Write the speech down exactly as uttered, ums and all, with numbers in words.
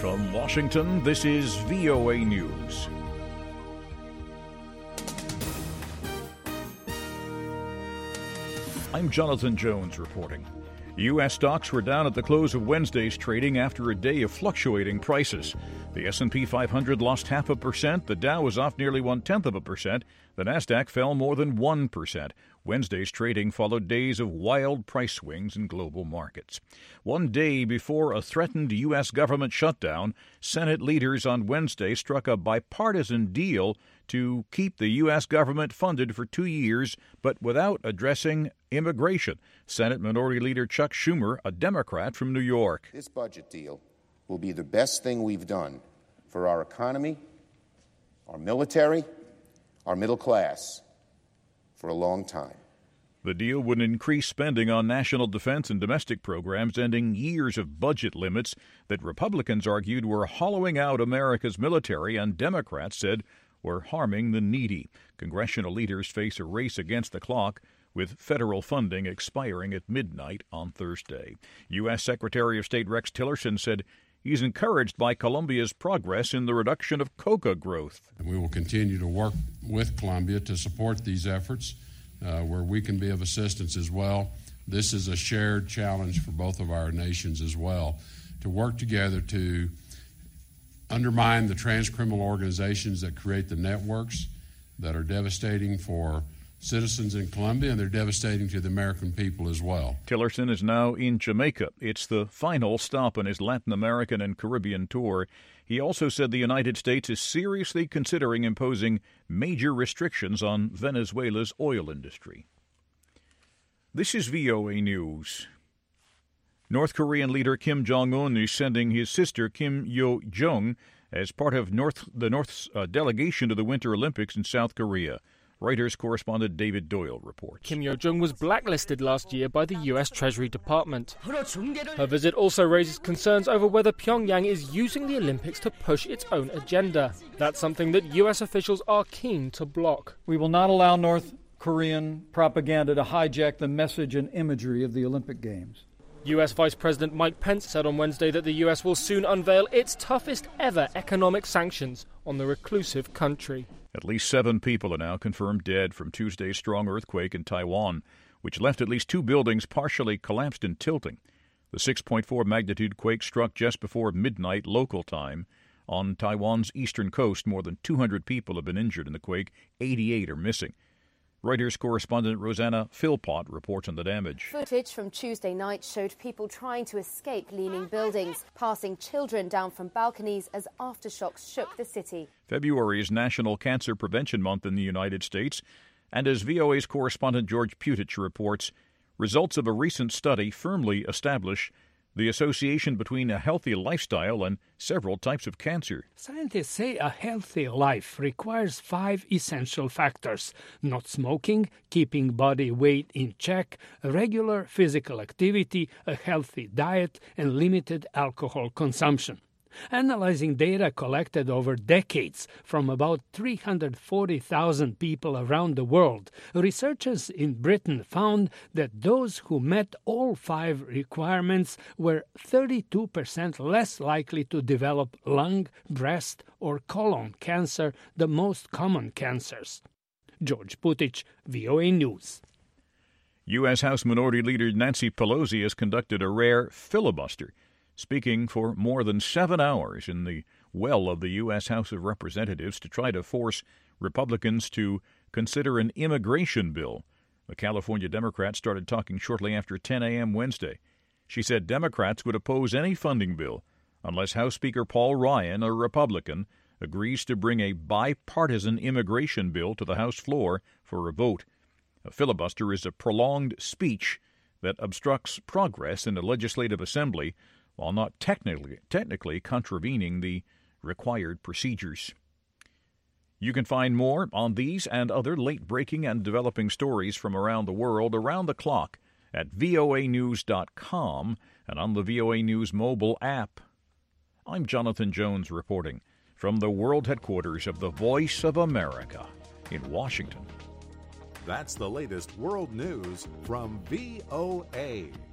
From Washington, this is V O A News. I'm Jonathan Jones reporting. U S stocks were down at the close of Wednesday's trading after a day of fluctuating prices. The S and P five hundred lost half a percent, the Dow was off nearly one-tenth of a percent, the Nasdaq fell more than one percent. Wednesday's trading followed days of wild price swings in global markets. One day before a threatened U S government shutdown, Senate leaders on Wednesday struck a bipartisan deal to keep the U S government funded for two years, but without addressing immigration. Senate Minority Leader Chuck Schumer, a Democrat from New York. This budget deal will be the best thing we've done for our economy, our military, our middle class for a long time. The deal would increase spending on national defense and domestic programs, ending years of budget limits that Republicans argued were hollowing out America's military and Democrats said were harming the needy. Congressional leaders face a race against the clock, with federal funding expiring at midnight on Thursday. U S. Secretary of State Rex Tillerson said he's encouraged by Colombia's progress in the reduction of coca growth. And we will continue to work with Colombia to support these efforts uh, where we can be of assistance as well. This is a shared challenge for both of our nations as well, to work together to undermine the transcriminal organizations that create the networks that are devastating for citizens in Colombia, and they're devastating to the American people as well. Tillerson is now in Jamaica. It's the final stop on his Latin American and Caribbean tour. He also said the United States is seriously considering imposing major restrictions on Venezuela's oil industry. This is V O A News. North Korean leader Kim Jong-un is sending his sister Kim Yo-jong as part of North, the North's uh, delegation to the Winter Olympics in South Korea. Reuters correspondent David Doyle reports. Kim Yo-jong was blacklisted last year by the U S Treasury Department. Her visit also raises concerns over whether Pyongyang is using the Olympics to push its own agenda. That's something that U S officials are keen to block. We will not allow North Korean propaganda to hijack the message and imagery of the Olympic Games. U S Vice President Mike Pence said on Wednesday that the U S will soon unveil its toughest ever economic sanctions on the reclusive country. At least seven people are now confirmed dead from Tuesday's strong earthquake in Taiwan, which left at least two buildings partially collapsed and tilting. The six point four magnitude quake struck just before midnight local time on Taiwan's eastern coast. More than two hundred people have been injured in the quake. eighty-eight are missing. Reuters correspondent Rosanna Philpott reports on the damage. Footage from Tuesday night showed people trying to escape leaning buildings, passing children down from balconies as aftershocks shook the city. February is National Cancer Prevention Month in the United States, and as V O A's correspondent George Putich reports, results of a recent study firmly establish the association between a healthy lifestyle and several types of cancer. Scientists say a healthy life requires five essential factors: not smoking, keeping body weight in check, regular physical activity, a healthy diet, and limited alcohol consumption. Analyzing data collected over decades from about three hundred forty thousand people around the world, researchers in Britain found that those who met all five requirements were thirty-two percent less likely to develop lung, breast, or colon cancer, the most common cancers. George Putich, V O A News. U S. House Minority Leader Nancy Pelosi has conducted a rare filibuster, speaking for more than seven hours in the well of the U S. House of Representatives to try to force Republicans to consider an immigration bill. The California Democrat started talking shortly after ten a.m. Wednesday. She said Democrats would oppose any funding bill unless House Speaker Paul Ryan, a Republican, agrees to bring a bipartisan immigration bill to the House floor for a vote. A filibuster is a prolonged speech that obstructs progress in the legislative assembly while not technically technically contravening the required procedures. You can find more on these and other late-breaking and developing stories from around the world around the clock at V O A news dot com and on the V O A News mobile app. I'm Jonathan Jones reporting from the world headquarters of the Voice of America in Washington. That's the latest world news from V O A.